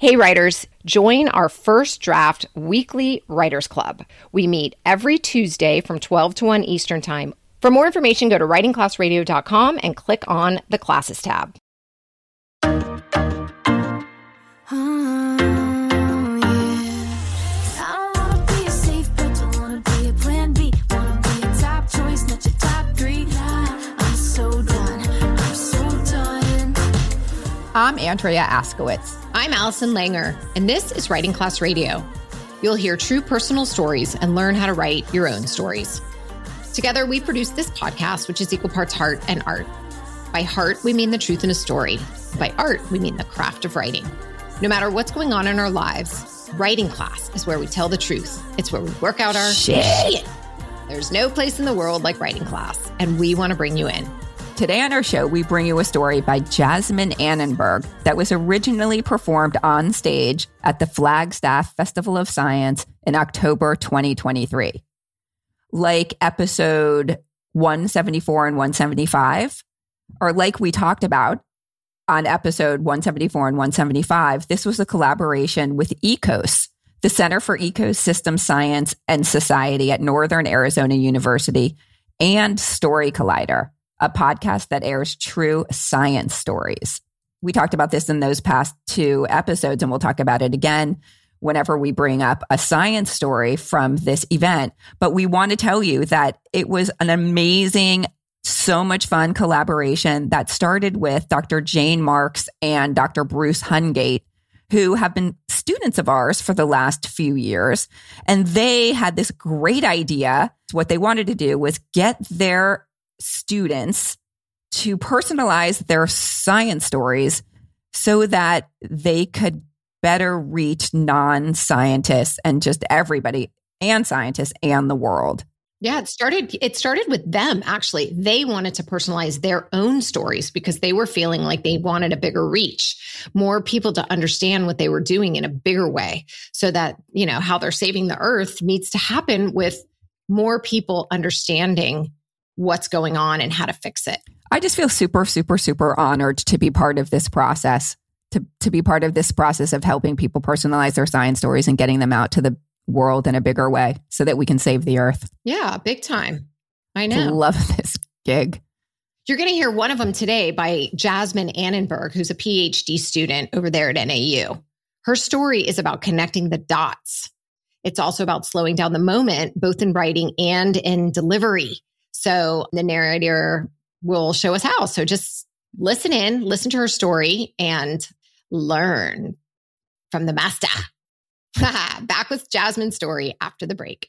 Hey writers, join our First Draft weekly writers club. We meet every Tuesday from 12 to 1 Eastern Time. For more information, go to writingclassradio.com and click on the Classes tab. I'm Andrea Askowitz. I'm Allison Langer, and this is Writing Class Radio. You'll hear true personal stories and learn how to write your own stories. Together, we produce this podcast, which is equal parts heart and art. By heart, we mean the truth in a story. By art, we mean the craft of writing. No matter what's going on in our lives, Writing Class is where we tell the truth. It's where we work out our shit. There's no place in the world like Writing Class, and we want to bring you in. Today on our show, we bring you a story by Jasmine Annenberg that was originally performed on stage at the Flagstaff Festival of Science in October 2023. Like episode 174 and 175, or like we talked about on episode 174 and 175, this was a collaboration with ECOS, the Center for Ecosystem Science and Society at Northern Arizona University, and Story Collider, a podcast that airs true science stories. We talked about this in those past two episodes, and we'll talk about it again whenever we bring up a science story from this event. But we want to tell you that it was an amazing, so much fun collaboration that started with Dr. Jane Marks and Dr. Bruce Hungate, who have been students of ours for the last few years. And they had this great idea. What they wanted to do was get their students to personalize their science stories so that they could better reach non-scientists and just everybody and scientists and the world. Yeah, it started with them, actually. They wanted to personalize their own stories because they were feeling like they wanted a bigger reach, more people to understand what they were doing in a bigger way, so that, you know, how they're saving the earth needs to happen with more people understanding what's going on and how to fix it. I just feel super, super, super honored to be part of this process, to be part of this process of helping people personalize their science stories and getting them out to the world in a bigger way so that we can save the earth. Yeah, big time. I know. I love this gig. You're going to hear one of them today by Jasmine Annenberg, who's a PhD student over there at NAU. Her story is about connecting the dots. It's also about slowing down the moment, both in writing and in delivery. So the narrator will show us how. So just listen to her story and learn from the master. Back with Jasmine's story after the break.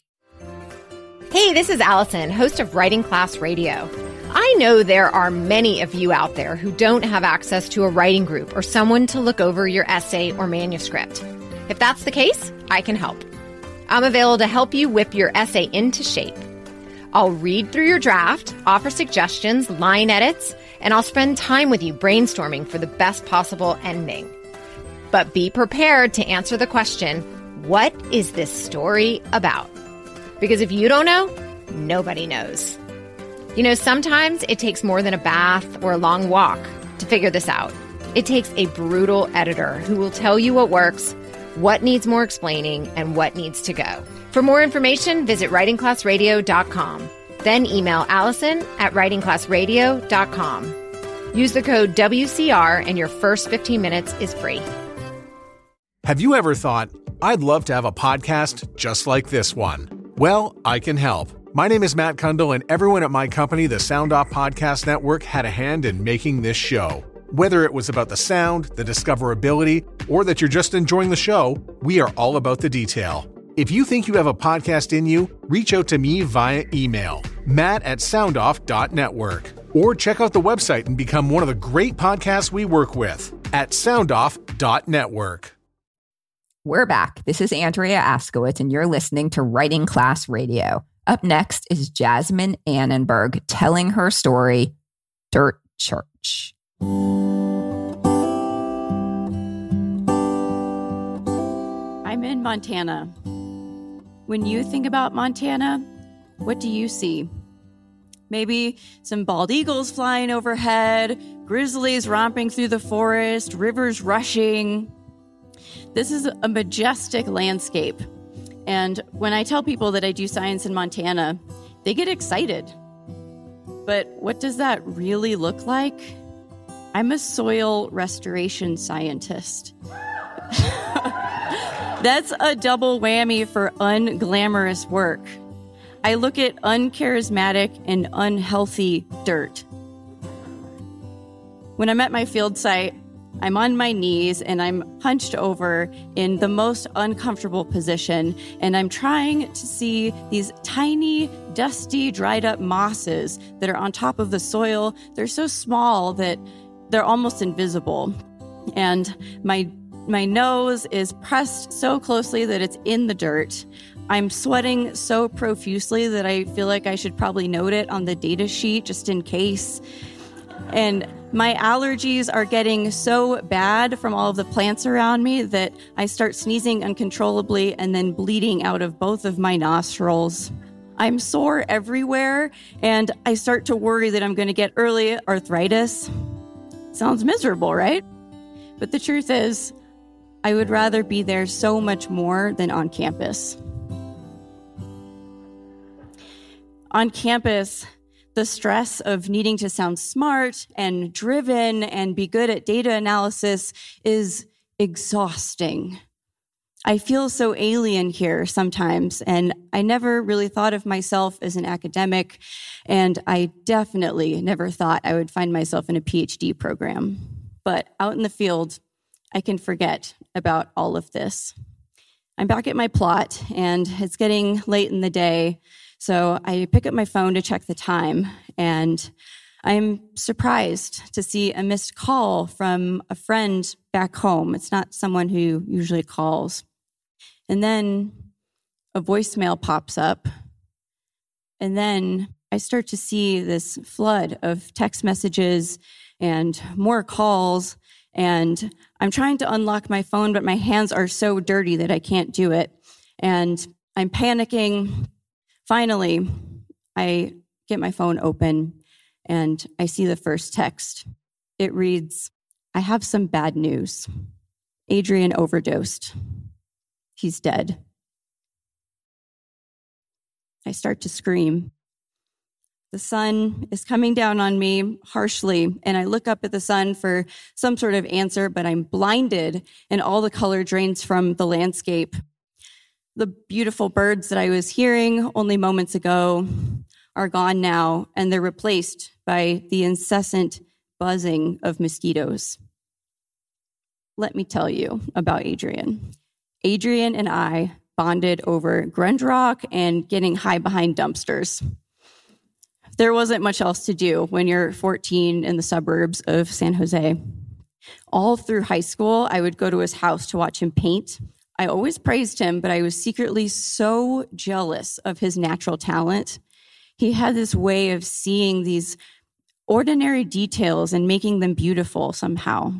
Hey, this is Allison, host of Writing Class Radio. I know there are many of you out there who don't have access to a writing group or someone to look over your essay or manuscript. If that's the case, I can help. I'm available to help you whip your essay into shape. I'll read through your draft, offer suggestions, line edits, and I'll spend time with you brainstorming for the best possible ending. But be prepared to answer the question, what is this story about? Because if you don't know, nobody knows. You know, sometimes it takes more than a bath or a long walk to figure this out. It takes a brutal editor who will tell you what works, what needs more explaining, and what needs to go. For more information, visit writingclassradio.com. Then email Allison at writingclassradio.com. Use the code WCR and your first 15 minutes is free. Have you ever thought, I'd love to have a podcast just like this one? Well, I can help. My name is Matt Kundle, and everyone at my company, the Sound Off Podcast Network, had a hand in making this show. Whether it was about the sound, the discoverability, or that you're just enjoying the show, we are all about the detail. If you think you have a podcast in you, reach out to me via email, matt@soundoff.network, or check out the website and become one of the great podcasts we work with at soundoff.network. We're back. This is Andrea Askowitz, and you're listening to Writing Class Radio. Up next is Jasmine Annenberg telling her story, Dirt Church. I'm in Montana. When you think about Montana, what do you see? Maybe some bald eagles flying overhead, grizzlies romping through the forest, rivers rushing. This is a majestic landscape. And when I tell people that I do science in Montana, they get excited. But what does that really look like? I'm a soil restoration scientist. That's a double whammy for unglamorous work. I look at uncharismatic and unhealthy dirt. When I'm at my field site, I'm on my knees and I'm hunched over in the most uncomfortable position, and I'm trying to see these tiny, dusty, dried up mosses that are on top of the soil. They're so small that they're almost invisible. And my nose is pressed so closely that it's in the dirt. I'm sweating so profusely that I feel like I should probably note it on the data sheet just in case. And my allergies are getting so bad from all of the plants around me that I start sneezing uncontrollably and then bleeding out of both of my nostrils. I'm sore everywhere, and I start to worry that I'm going to get early arthritis. Sounds miserable, right? But the truth is, I would rather be there so much more than on campus. On campus, the stress of needing to sound smart and driven and be good at data analysis is exhausting. I feel so alien here sometimes, and I never really thought of myself as an academic, and I definitely never thought I would find myself in a PhD program. But out in the field, I can forget about all of this. I'm back at my plot, and it's getting late in the day, so I pick up my phone to check the time, and I'm surprised to see a missed call from a friend back home. It's not someone who usually calls. And then a voicemail pops up, and then I start to see this flood of text messages and more calls, and I'm trying to unlock my phone, but my hands are so dirty that I can't do it, and I'm panicking. Finally, I get my phone open, and I see the first text. It reads, "I have some bad news. Adrian overdosed. He's dead." I start to scream. The sun is coming down on me harshly, and I look up at the sun for some sort of answer, but I'm blinded, and all the color drains from the landscape. The beautiful birds that I was hearing only moments ago are gone now, and they're replaced by the incessant buzzing of mosquitoes. Let me tell you about Adrian. Adrian and I bonded over grunge rock and getting high behind dumpsters. There wasn't much else to do when you're 14 in the suburbs of San Jose. All through high school, I would go to his house to watch him paint. I always praised him, but I was secretly so jealous of his natural talent. He had this way of seeing these ordinary details and making them beautiful somehow.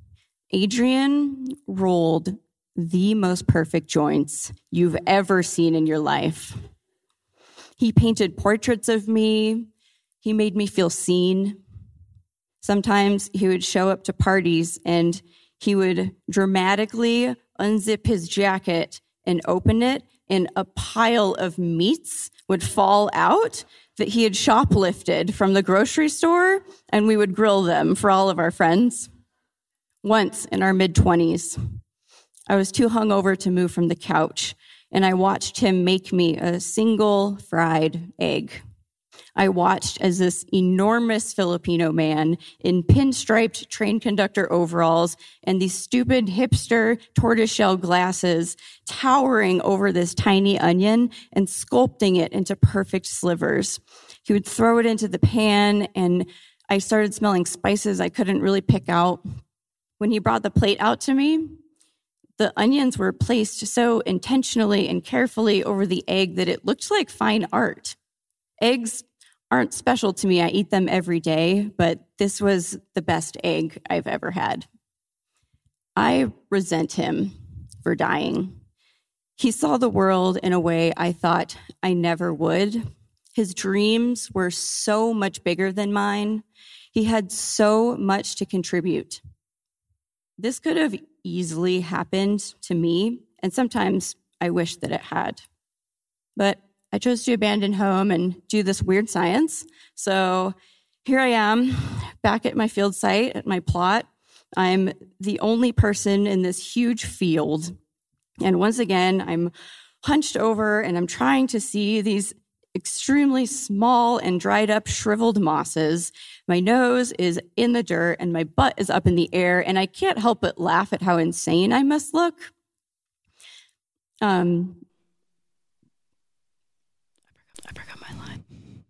Adrian rolled the most perfect joints you've ever seen in your life. He painted portraits of me. He made me feel seen. Sometimes he would show up to parties and he would dramatically unzip his jacket and open it, and a pile of meats would fall out that he had shoplifted from the grocery store, and we would grill them for all of our friends. Once in our mid-20s, I was too hungover to move from the couch, and I watched him make me a single fried egg. I watched as this enormous Filipino man in pinstriped train conductor overalls and these stupid hipster tortoiseshell glasses towering over this tiny onion and sculpting it into perfect slivers. He would throw it into the pan, and I started smelling spices I couldn't really pick out. When he brought the plate out to me, the onions were placed so intentionally and carefully over the egg that it looked like fine art. Eggs aren't special to me. I eat them every day, but this was the best egg I've ever had. I resent him for dying. He saw the world in a way I thought I never would. His dreams were so much bigger than mine. He had so much to contribute. This could have easily happened to me, and sometimes I wish that it had. But I chose to abandon home and do this weird science. So here I am, back at my field site, at my plot. I'm the only person in this huge field. And once again, I'm hunched over and I'm trying to see these extremely small and dried up, shriveled mosses. My nose is in the dirt and my butt is up in the air, and I can't help but laugh at how insane I must look. I forgot my line.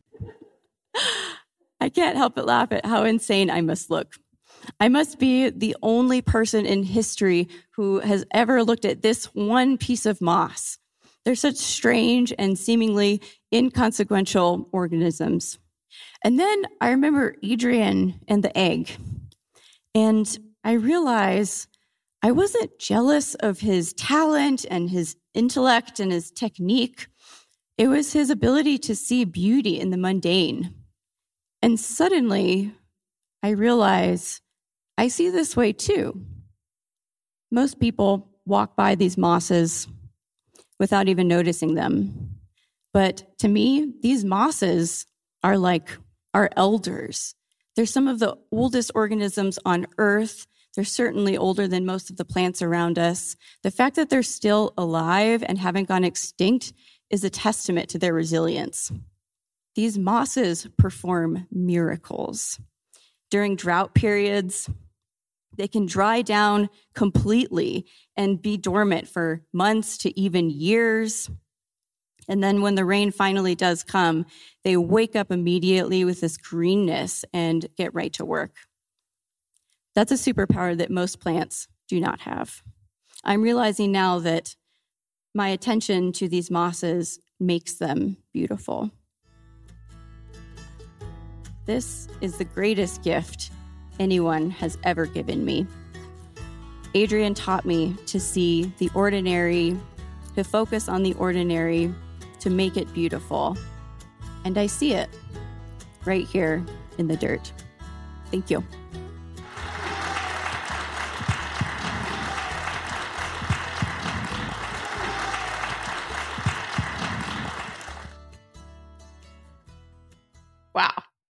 I can't help but laugh at how insane I must look. I must be the only person in history who has ever looked at this one piece of moss. They're such strange and seemingly inconsequential organisms. And then I remember Adrian and the egg. And I realize I wasn't jealous of his talent and his intellect and his technique. It was his ability to see beauty in the mundane. And suddenly, I realize I see this way too. Most people walk by these mosses without even noticing them. But to me, these mosses are like our elders. They're some of the oldest organisms on Earth. They're certainly older than most of the plants around us. The fact that they're still alive and haven't gone extinct is a testament to their resilience. These mosses perform miracles. During drought periods, they can dry down completely and be dormant for months to even years. And then when the rain finally does come, they wake up immediately with this greenness and get right to work. That's a superpower that most plants do not have. I'm realizing now that my attention to these mosses makes them beautiful. This is the greatest gift anyone has ever given me. Adrian taught me to see the ordinary, to focus on the ordinary, to make it beautiful. And I see it right here in the dirt. Thank you. Wow.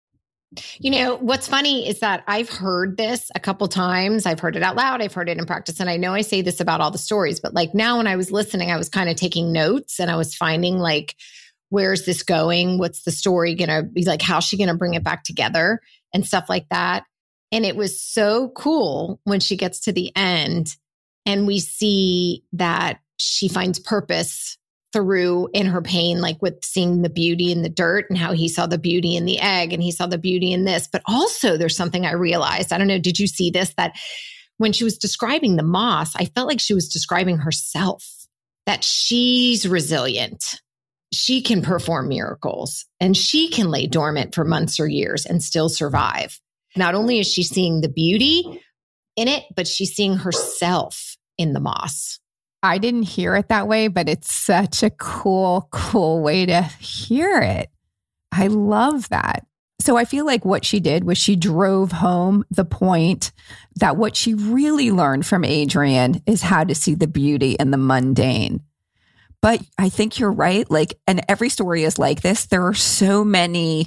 You know, what's funny is that I've heard this a couple times. I've heard it out loud. I've heard it in practice. And I know I say this about all the stories, but like now when I was listening, I was kind of taking notes and I was finding like, where's this going? What's the story going to be like? How's she going to bring it back together and stuff like that? And it was so cool when she gets to the end and we see that she finds purpose through in her pain, like with seeing the beauty in the dirt and how he saw the beauty in the egg and he saw the beauty in this. But also there's something I realized, I don't know, did you see this? That when she was describing the moss, I felt like she was describing herself, that she's resilient. She can perform miracles and she can lay dormant for months or years and still survive. Not only is she seeing the beauty in it, but she's seeing herself in the moss. I didn't hear it that way, but it's such a cool way to hear it. I love that. So I feel like what she did was she drove home the point that what she really learned from Adrian is how to see the beauty in the mundane. But I think you're right. Like, and every story is like this. There are so many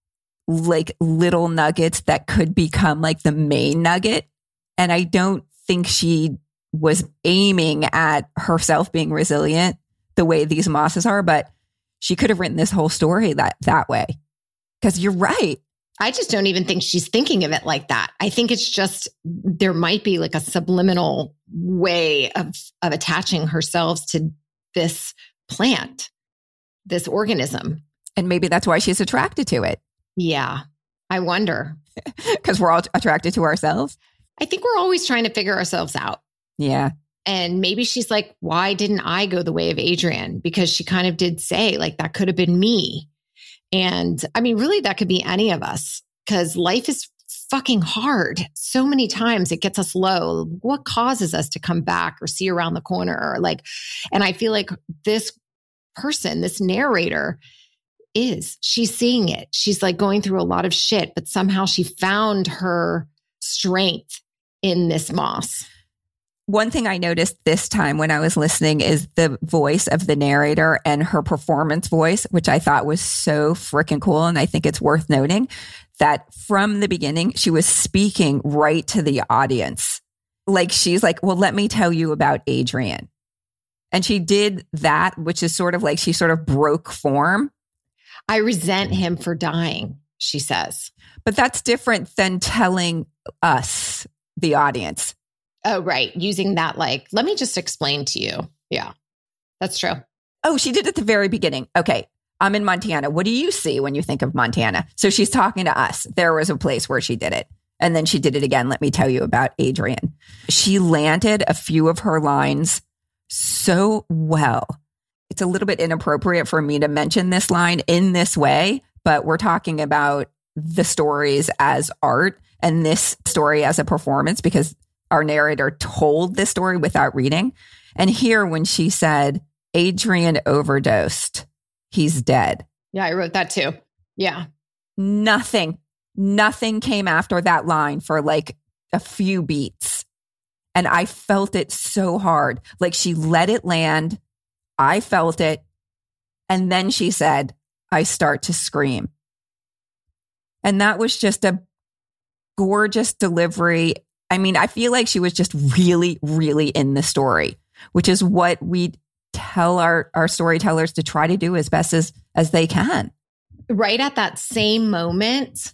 like little nuggets that could become like the main nugget. And I don't think she was aiming at herself being resilient the way these mosses are, but she could have written this whole story that way. Because you're right. I just don't even think she's thinking of it like that. I think it's just, there might be like a subliminal way of attaching herself to this plant, this organism. And maybe that's why she's attracted to it. Yeah. I wonder. Because we're all attracted to ourselves. I think we're always trying to figure ourselves out. Yeah. And maybe she's like, why didn't I go the way of Adrian? Because she kind of did say like, that could have been me. And I mean, really, that could be any of us because life is fucking hard. So many times it gets us low. What causes us to come back or see around the corner or like, and I feel like this person, this narrator she's seeing it. She's like going through a lot of shit, but somehow she found her strength in this moss. One thing I noticed this time when I was listening is the voice of the narrator and her performance voice, which I thought was so freaking cool. And I think it's worth noting that from the beginning, she was speaking right to the audience. Like she's like, well, let me tell you about Adrian. And she did that, which is sort of like she sort of broke form. I resent him for dying, she says. But that's different than telling us, the audience. Oh, right. Using that like, let me just explain to you. Yeah, that's true. Oh, she did it at the very beginning. Okay, I'm in Montana. What do you see when you think of Montana? So she's talking to us. There was a place where she did it. And then she did it again. Let me tell you about Adrian. She landed a few of her lines so well. It's a little bit inappropriate for me to mention this line in this way, but we're talking about the stories as art and this story as a performance because our narrator told this story without reading. And here when she said, Adrian overdosed, he's dead. Yeah, I wrote that too. Yeah. Nothing came after that line for like a few beats. And I felt it so hard. Like she let it land. I felt it. And then she said, I start to scream. And that was just a gorgeous delivery. I mean, I feel like she was just really, really in the story, which is what we tell our storytellers to try to do as best as they can. Right at that same moment,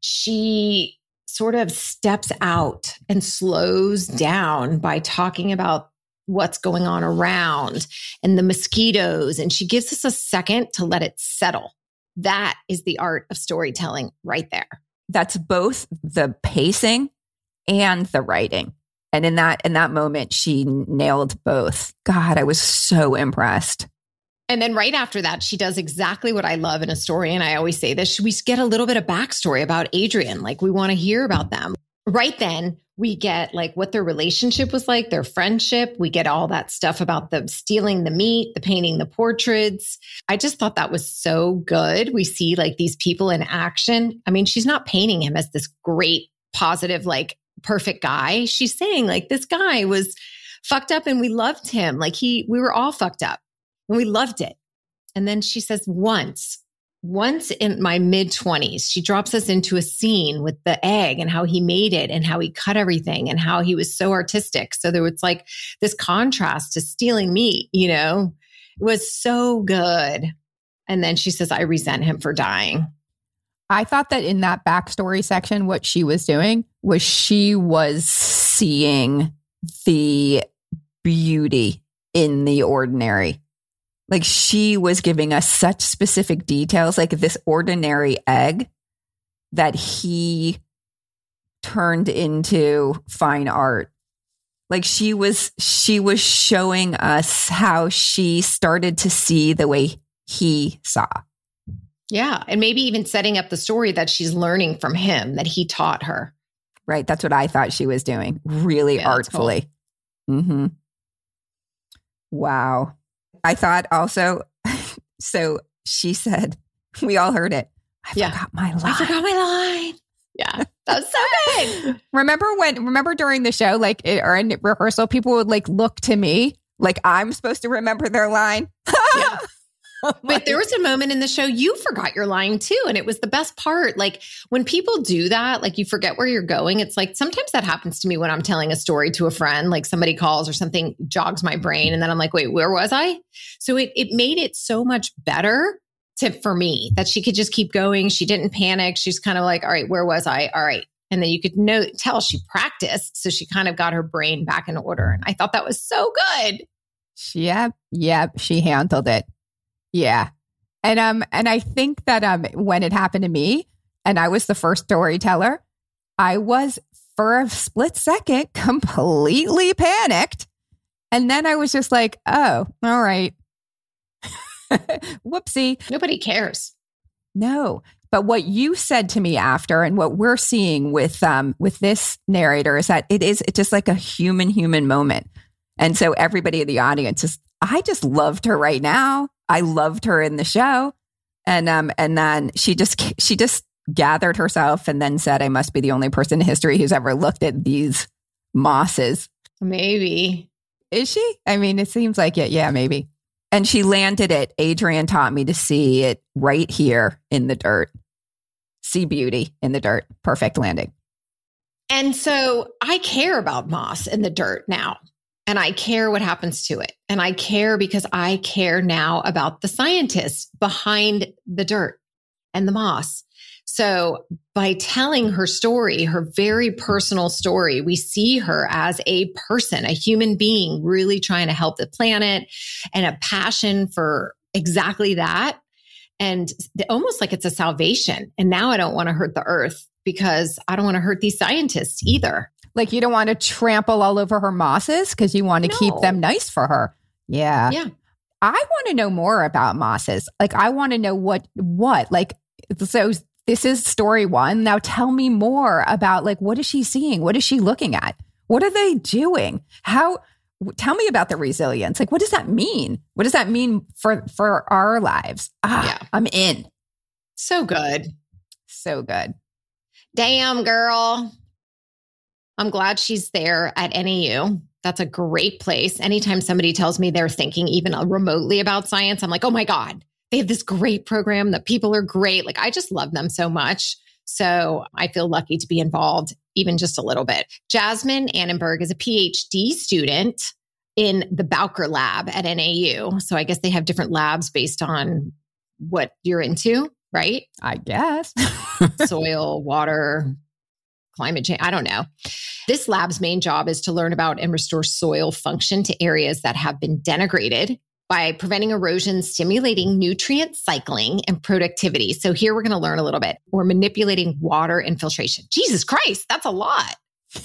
she sort of steps out and slows down by talking about what's going on around and the mosquitoes. And she gives us a second to let it settle. That is the art of storytelling right there. That's both the pacing and the writing. And in that moment, she nailed both. God, I was so impressed. And then right after that, she does exactly what I love in a story. And I always say this, we get a little bit of backstory about Adrian. Like we want to hear about them. Right then, we get like what their relationship was like, their friendship. We get all that stuff about the stealing the meat, the painting the portraits. I just thought that was so good. We see like these people in action. I mean, she's not painting him as this great, positive, like perfect guy. She's saying like this guy was fucked up and we loved him. Like we were all fucked up and we loved it. And then she says, once in my mid-20s, she drops us into a scene with the egg and how he made it and how he cut everything and how he was so artistic. So there was like this contrast to stealing meat, you know, it was so good. And then she says, I resent him for dying. I thought that in that backstory section, what she was doing was she was seeing the beauty in the ordinary. Like she was giving us such specific details, like this ordinary egg that he turned into fine art. Like she was showing us how she started to see the way he saw. Yeah. And maybe even setting up the story that she's learning from him, that he taught her. Right. That's what I thought she was doing. Really artfully. Cool. Mm-hmm. Wow. I thought also, so she said, we all heard it. I forgot my line. Yeah. That was so good. Remember during the show, like, or in rehearsal, people would like look to me like I'm supposed to remember their line. Yeah. But there was a moment in the show you forgot your line too. And it was the best part. Like when people do that, like you forget where you're going. It's like sometimes that happens to me when I'm telling a story to a friend, like somebody calls or something jogs my brain. And then I'm like, wait, where was I? So it made it so much better for me that she could just keep going. She didn't panic. She's kind of like, all right, where was I? All right. And then you could tell she practiced. So she kind of got her brain back in order. And I thought that was so good. Yep. She handled it. Yeah. And I think that when it happened to me and I was the first storyteller, I was for a split second completely panicked. And then I was just like, oh, all right. Whoopsie. Nobody cares. No. But what you said to me after and what we're seeing with this narrator is that it's just like a human moment. And so everybody in the audience I just loved her right now. I loved her in the show. And then she just gathered herself and then said, I must be the only person in history who's ever looked at these mosses. Maybe. Is she? I mean, it seems like it. Yeah, maybe. And she landed it. Adrian taught me to see it right here in the dirt. See beauty in the dirt. Perfect landing. And so I care about moss in the dirt now. And I care what happens to it. And I care because I care now about the scientists behind the dirt and the moss. So by telling her story, her very personal story, we see her as a person, a human being really trying to help the planet and a passion for exactly that. And almost like it's a salvation. And now I don't want to hurt the earth because I don't want to hurt these scientists either. Like you don't want to trample all over her mosses because you want to keep them nice for her. Yeah. Yeah. I want to know more about mosses. Like I want to know what, like, so this is story one. Now tell me more about like, what is she seeing? What is she looking at? What are they doing? Tell me about the resilience. Like, what does that mean? What does that mean for our lives? Yeah. I'm in. So good. So good. Damn, girl. I'm glad she's there at NAU. That's a great place. Anytime somebody tells me they're thinking even remotely about science, I'm like, oh my God, they have this great program. The people are great. Like, I just love them so much. So I feel lucky to be involved even just a little bit. Jasmine Annenberg is a PhD student in the Bowker Lab at NAU. So I guess they have different labs based on what you're into, right? I guess. Soil, water, climate change. I don't know. This lab's main job is to learn about and restore soil function to areas that have been denigrated by preventing erosion, stimulating nutrient cycling and productivity. So here we're going to learn a little bit. We're manipulating water infiltration. Jesus Christ, that's a lot.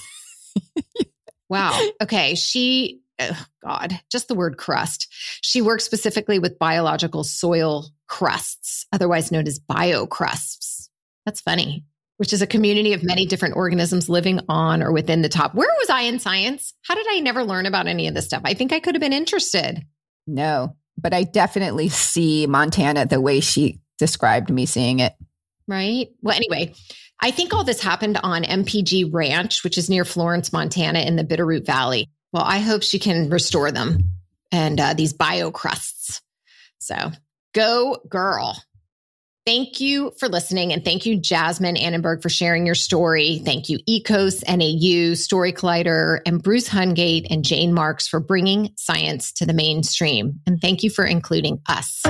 Wow. Okay. God, just the word crust. She works specifically with biological soil crusts, otherwise known as biocrusts. That's funny. Which is a community of many different organisms living on or within the top. Where was I in science? How did I never learn about any of this stuff? I think I could have been interested. No, but I definitely see Montana the way she described me seeing it. Right. Well, anyway, I think all this happened on MPG Ranch, which is near Florence, Montana in the Bitterroot Valley. Well, I hope she can restore them and these biocrusts. So go girl. Thank you for listening. And thank you, Jasmine Annenberg, for sharing your story. Thank you, ECOS, NAU, Story Collider, and Bruce Hungate and Jane Marks for bringing science to the mainstream. And thank you for including us.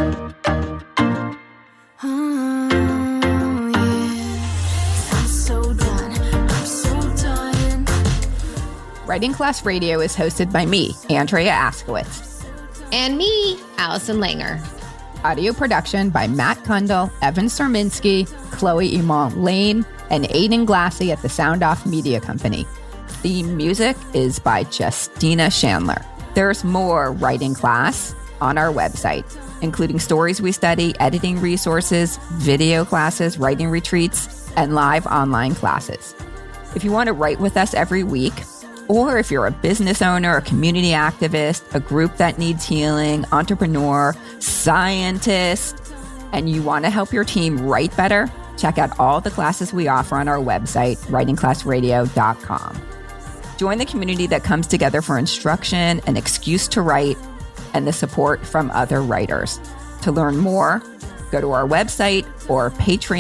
Writing Class Radio is hosted by me, Andrea Askowitz. And me, Allison Langer. Audio production by Matt Kundle, Evan Serminski, Chloe Iman Lane, and Aiden Glassy at the Sound Off Media Company. Theme music is by Justina Chandler. There's more Writing Class on our website, including stories we study, editing resources, video classes, writing retreats, and live online classes. If you want to write with us every week, or if you're a business owner, a community activist, a group that needs healing, entrepreneur, scientist, and you want to help your team write better, check out all the classes we offer on our website, writingclassradio.com. Join the community that comes together for instruction, an excuse to write, and the support from other writers. To learn more, go to our website or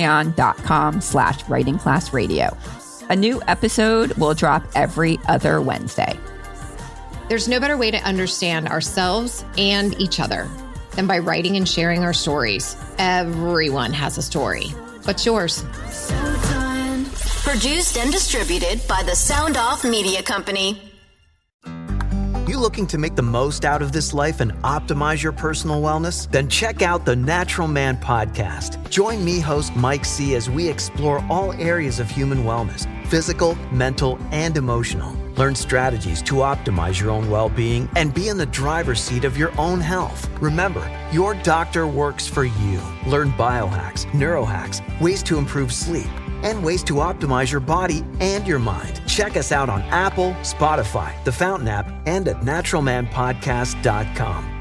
patreon.com/writingclassradio. A new episode will drop every other Wednesday. There's no better way to understand ourselves and each other than by writing and sharing our stories. Everyone has a story. What's yours? Produced and distributed by the Sound Off Media Company. You looking to make the most out of this life and optimize your personal wellness? Then check out the Natural Man Podcast. Join me, host Mike C., as we explore all areas of human wellness, physical, mental, and emotional. Learn strategies to optimize your own well-being and be in the driver's seat of your own health. Remember, your doctor works for you. Learn biohacks, neurohacks, ways to improve sleep, and ways to optimize your body and your mind. Check us out on Apple, Spotify, the Fountain app, and at naturalmanpodcast.com.